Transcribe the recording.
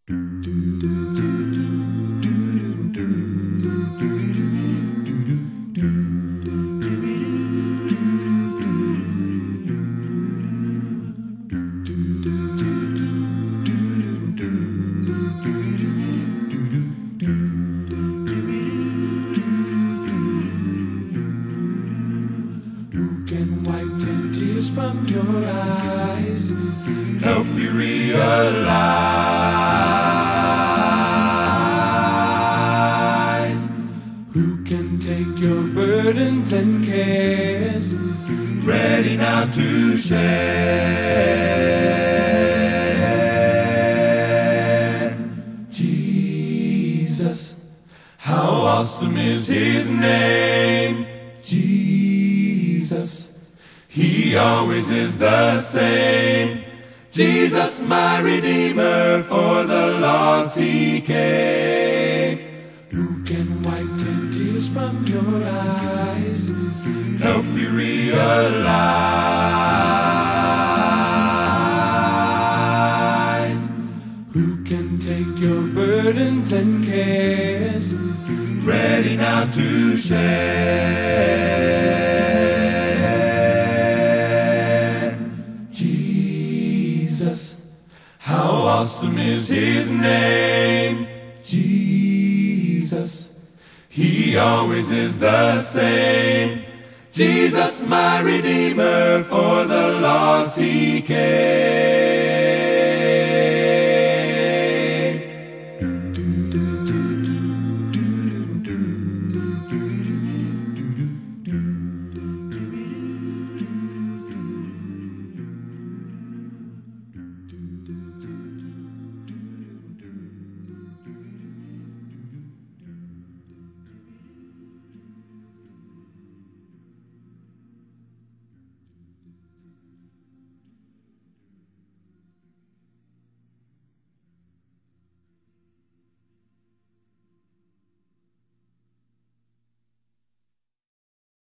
Who can wipe the tears from your eyes, help you realize? Who can take your burdens and cares, ready now to share? Jesus, how awesome is His name. Jesus, He always is the same. Jesus, my Redeemer, for the lost He came. Who can wipe the tears from your eyes, help you realize? Who can take your burdens and cares, ready now to share? Jesus, how awesome is His name. Jesus, He always is the same. Jesus, my Redeemer, for the lost He came.